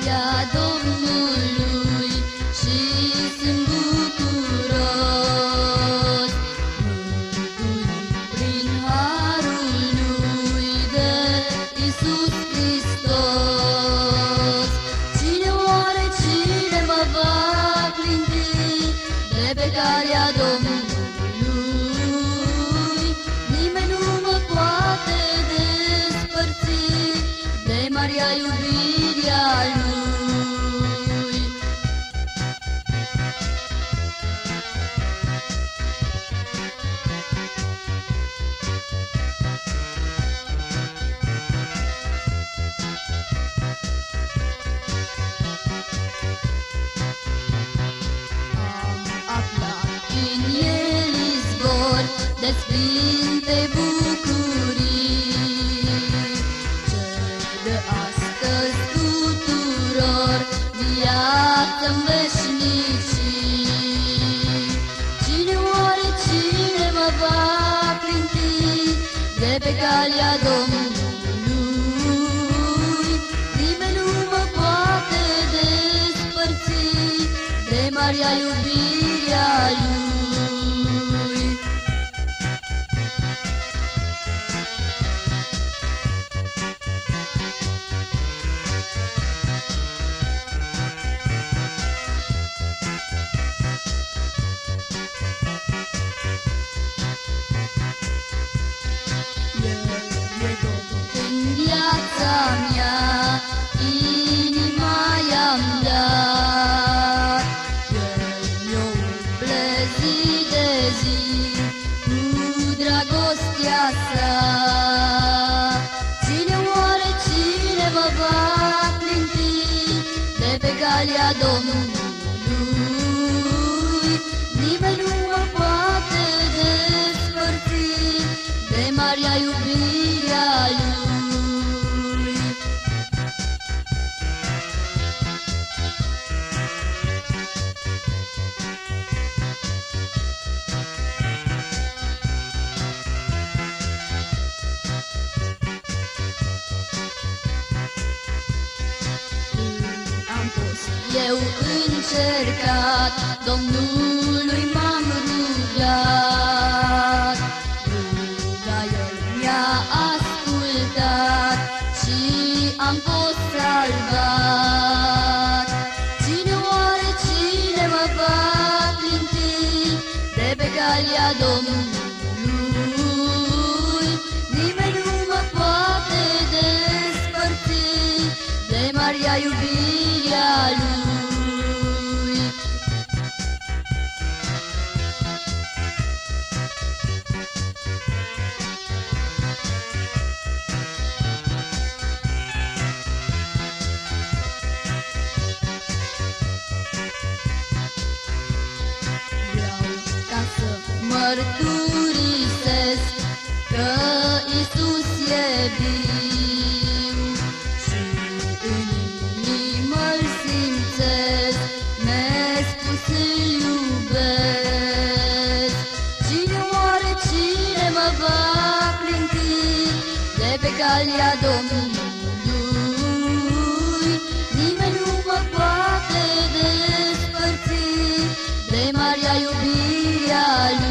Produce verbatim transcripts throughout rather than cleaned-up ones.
calea Domnului și sunt bucuros, mântuit prin harul lui de Iisus Hristos. Cine oare, cine mă va clinti de pe calea Domnului? Nimeni nu mă poate despărți de marea iubirea lui. De sfinte bucurii, ce dă astăzi tuturor viață-n veșnicii. Cine oare, cine mă va clinti de pe calea Domnului? Nimeni nu mă poate despărți de marea iubirea lui. Inima i-am dat, El mi-o umple zi de zi cu dragostea sa. Cine oare, cine mă va clinti de pe calea Domnului? Nimeni nu mă poate despărți de marea iubirea lui. Eu încercat, Domnului m-am rugat, ruga El mi-a ascultat și am fost salvat. Cine oare, cine mă va clinti de pe calea Domnului? Nimeni nu mă poate despărți de marea iubirea lui. Mărturisesc că Iisus e viu și în inimă-L simțesc, nespus îl iubesc. Cine oare, cine mă va clinti de pe calea Domnului? Nimeni nu mă poate despărți de marea iubirea lui.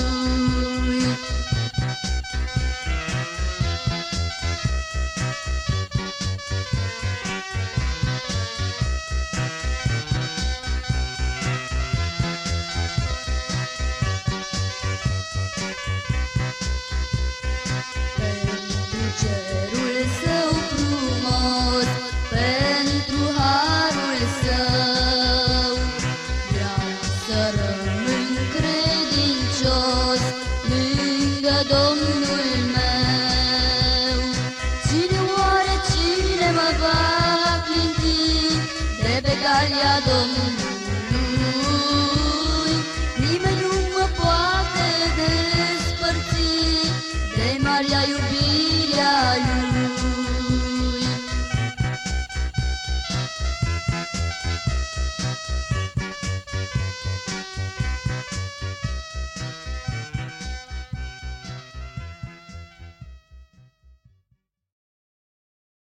Pentru cerul său frumos, pentru harul său, vreau să rămân credincios lângă Domnul meu. Cine oare, cine mă va clinti de pe calea Domnului? Nimeni nu mă poate despărți de marea iubire.